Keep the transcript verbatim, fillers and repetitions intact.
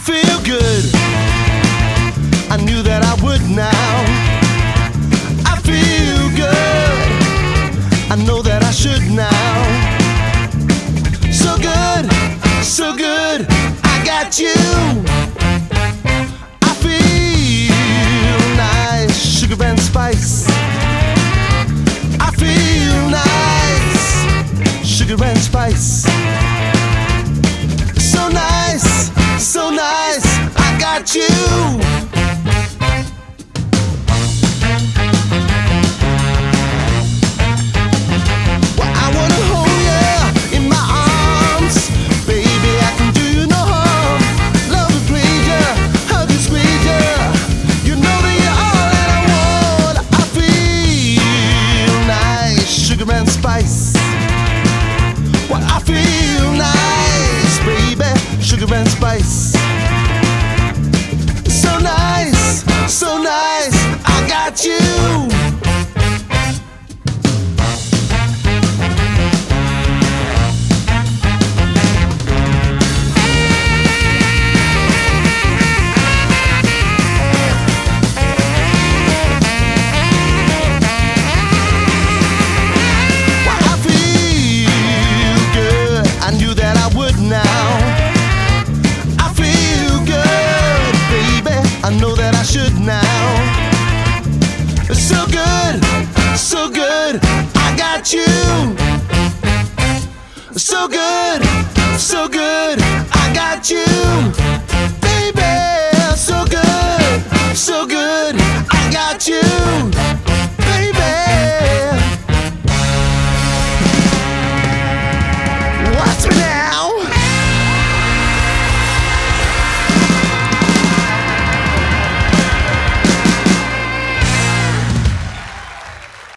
feel good. I knew that I would now. I feel good. I know that I should now. So good, so good, I got you. I feel nice, sugar and spice. I feel nice, sugar and spice. So nice, so nice, I got you. And spice. Well, I feel nice, baby, sugar and spice. So nice, so nice, I got you. I know that I should now. So good, so good, I got you. So good, so good, I got you. Baby, so good, so good, I got you.